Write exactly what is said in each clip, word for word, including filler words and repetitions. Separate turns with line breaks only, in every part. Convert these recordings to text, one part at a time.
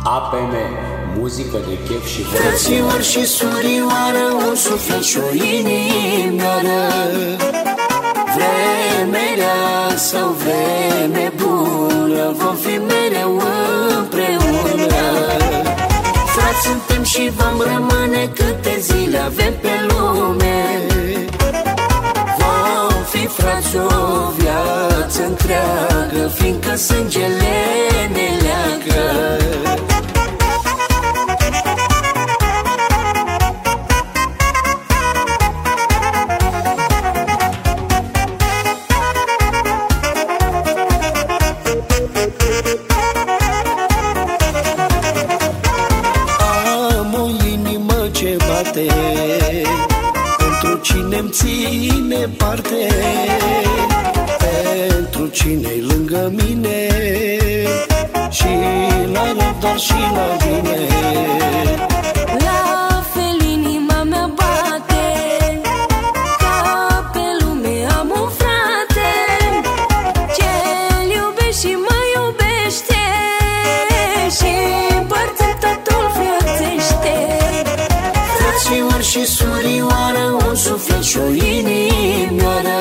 A P M, muzică de chef și vorbă.
Fraților și surioară, un suflet și o inimioară, vreme rea sau vreme bună, vom fi mereu împreună. Frați suntem și vom rămâne câte zile avem pe lume. Vom fi frați o viață întreagă, fiindcă sângele ne leagă.
Pentru cine-mi ține parte, pentru cine-i lângă mine, și la rău, dar și la bine.
La fel inima mea bate, ca pe lume am un frate, ce-l iubește și mă iubește, și împărțim totul frățește.
Fraților și surioară, un suflet și o inimioară,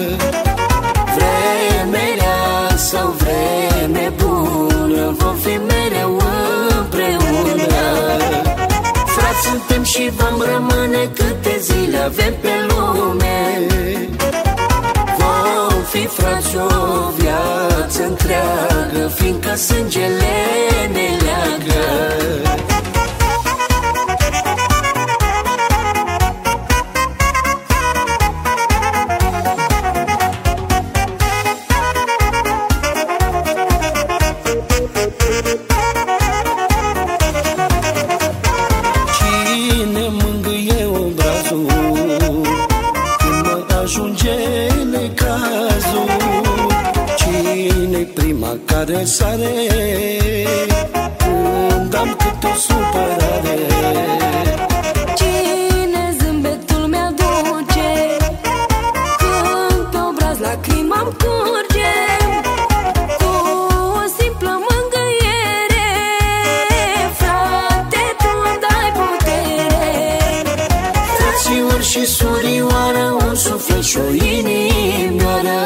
vreme rea sau vreme bună, vom fi mereu împreună. Frați suntem și vom rămâne câte zile avem pe lume. Vom fi frați o viață întreagă, fiindcă sângele ne leagă.
Care sare când am câte o supărare,
cine zâmbetul mi-aduce când pe obraz lacrima-mi curge, cu o simplă mângâiere, frate, tu îmi dai putere.
Fraților și surioară, un suflet și o inimioară,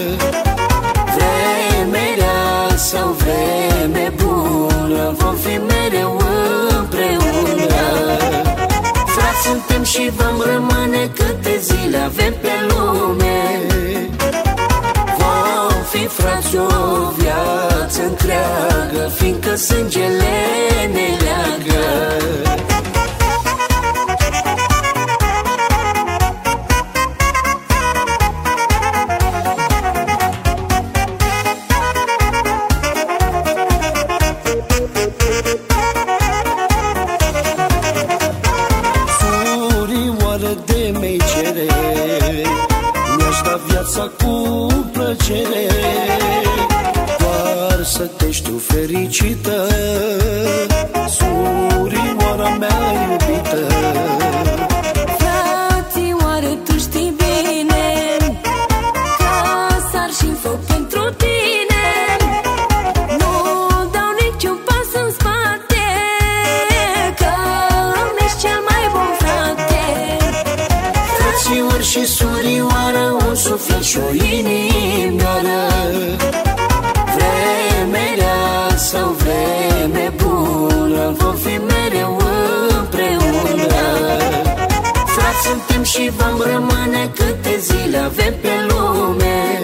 sau vreme bună, vom fi mereu împreună. Frați suntem și vom rămâne câte zile avem pe lume. Vom fi frați o viață întreagă, fiindcă sângele ne leagă.
Mi-aș da viața cu plăcere, doar să te știu fericită, surioara mea iubită.
Frățioare, tu știi bine că sar și-n foc pentru tine, nu dau niciun pas în spate, că îmi ești cel mai bun frate.
Fraților și surioară, un suflet și o inimioară, vreme rea sau vreme bună, vom fi mereu împreună. Frați suntem și vom rămâne câte zile avem pe lume.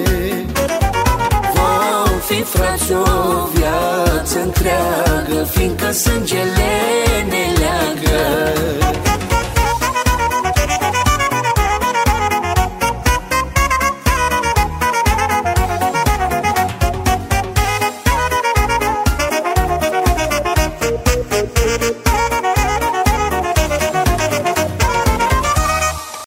Vom fi frați o viață întreagă, fiindcă sângele